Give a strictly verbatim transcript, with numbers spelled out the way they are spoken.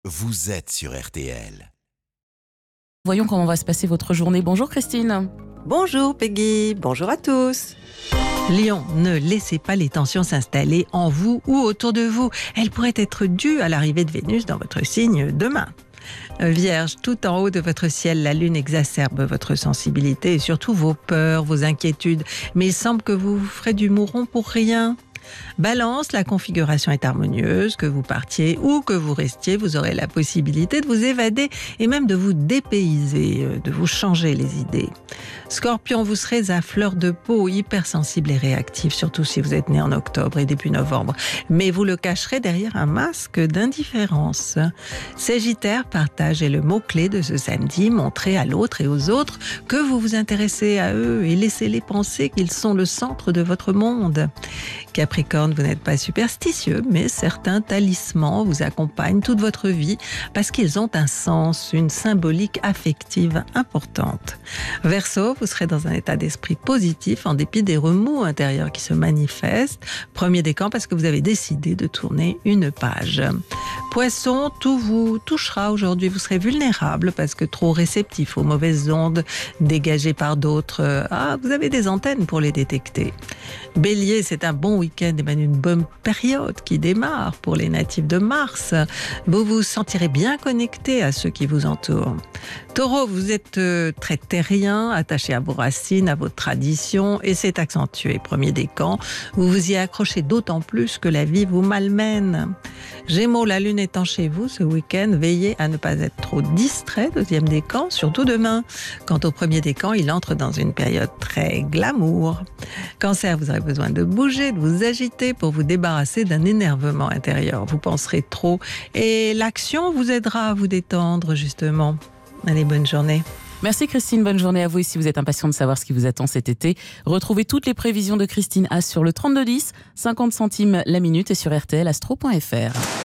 vous êtes sur R T L. Voyons comment va se passer votre journée. Bonjour Christine. Bonjour Peggy, bonjour à tous. Lion, ne laissez pas les tensions s'installer en vous ou autour de vous. Elles pourraient être dues à l'arrivée de Vénus dans votre signe demain. Vierge, tout en haut de votre ciel, la lune exacerbe votre sensibilité et surtout vos peurs, vos inquiétudes. Mais il semble que vous vous ferez du mouron pour rien. Balance, la configuration est harmonieuse, que vous partiez ou que vous restiez, vous aurez la possibilité de vous évader et même de vous dépayser, de vous changer les idées. Scorpion, vous serez à fleur de peau, hypersensible et réactif, surtout si vous êtes né en octobre et début novembre. Mais vous le cacherez derrière un masque d'indifférence. Sagittaire, partagez le mot-clé de ce samedi, montrez à l'autre et aux autres que vous vous intéressez à eux et laissez-les penser qu'ils sont le centre de votre monde. Capricorne, vous n'êtes pas superstitieux, mais certains talismans vous accompagnent toute votre vie parce qu'ils ont un sens, une symbolique affective importante. Verseau, vous serez dans un état d'esprit positif en dépit des remous intérieurs qui se manifestent. Premier décan parce que vous avez décidé de tourner une page. Poisson, tout vous touchera aujourd'hui. Vous serez vulnérable parce que trop réceptif aux mauvaises ondes dégagées par d'autres. Ah, vous avez des antennes pour les détecter. Bélier, c'est un bon week-end et même une bonne période qui démarre pour les natifs de Mars. Vous vous sentirez bien connecté à ceux qui vous entourent. Taureau, vous êtes très terrien, attaché à vos racines, à vos traditions et c'est accentué. Premier décan, vous vous y accrochez d'autant plus que la vie vous malmène. Gémeaux, la lune étant chez vous ce week-end, veillez à ne pas être trop distrait. Deuxième décan, surtout demain. Quant au premier décan, il entre dans une période très glamour. Cancer, vous aurez besoin de bouger, de vous agiter pour vous débarrasser d'un énervement intérieur. Vous penserez trop et l'action vous aidera à vous détendre justement. Allez, bonne journée. Merci Christine, bonne journée à vous. Et si vous êtes impatient de savoir ce qui vous attend cet été, retrouvez toutes les prévisions de Christine Haas sur le trente-deux dix, cinquante centimes la minute et sur r t l astro point f r.